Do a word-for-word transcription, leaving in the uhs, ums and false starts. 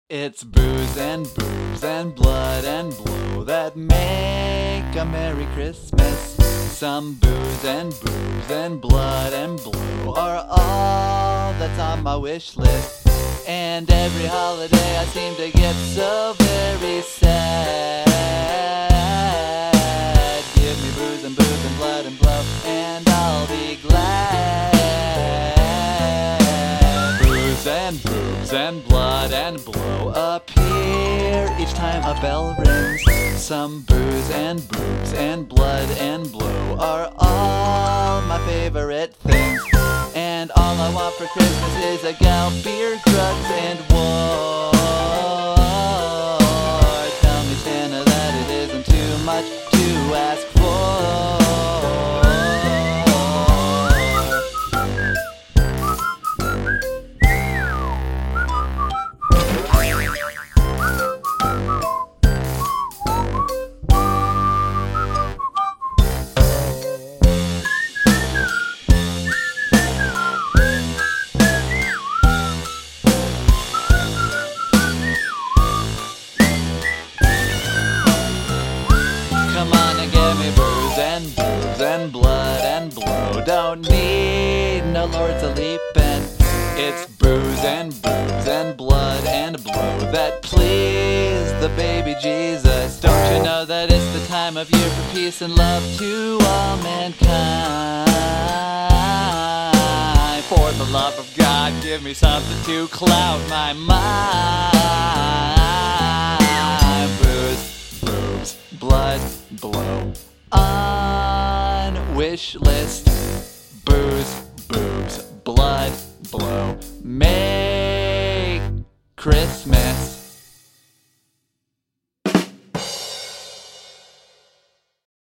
It's booze and boobs and blood and blow that make a Merry Christmas. Some booze and boobs and blood and blow are all that's on my wish list. And every holiday I seem to get so very sad. Give me booze and boobs and blood and blow, and I'll be glad. Booze and boobs and blood and blow appear each time a bell rings. Some booze and boobs and blood and blow are all my favorite things. And all I want for Christmas is a gal, beer, drugs, and war. Tell me, Santa, that it isn't too much to ask for. Come on and give me booze and boobs and blood and blow. Don't need no Lords of Leapin'. It's booze and boobs and blood and blow that please the baby Jesus. Don't you know that it's the time of year for peace and love to all mankind? For the love of God, give me something to cloud my mind. Booze, boobs, blood, blow. On wish list. Booze, boobs, blood, blow. Make Christmas